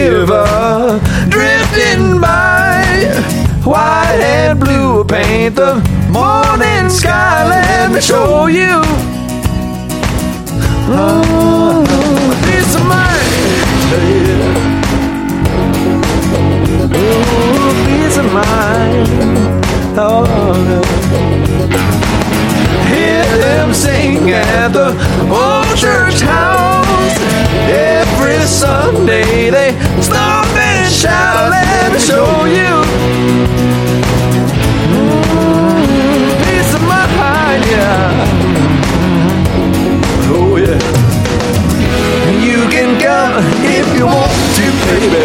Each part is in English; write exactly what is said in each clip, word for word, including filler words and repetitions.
river drifting by. White and blue paint the morning sky. Let me show you. Oh, peace of mind. Oh, peace of mind. Oh, hear them sing at the old church house. Every Sunday they stop and shout. Let me show you. Mm, peace of mind, yeah. Oh yeah. You can come if you want to, baby.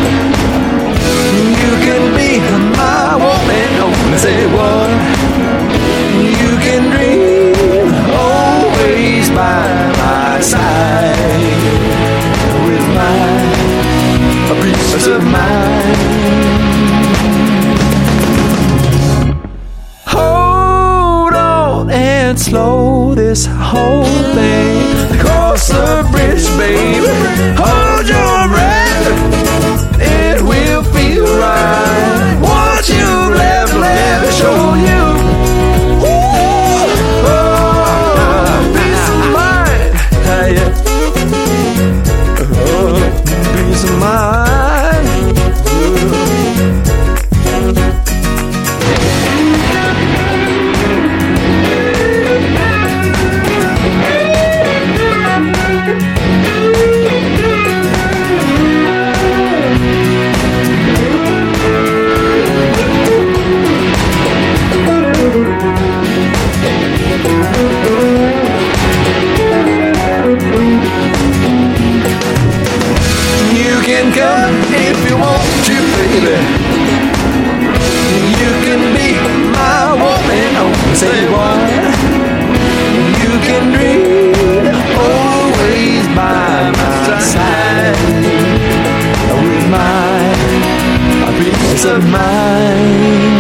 You can be my woman, only say what. You can dream always by my side with my peace of mind. Hold on and slow this whole thing. Cross the bridge, baby. Hold your breath. It will feel right. What you left, let me show you. Peace of mind. You can come if you want to, baby. You can be my woman, oh, say what. You can dream always by my side with my peace of mind.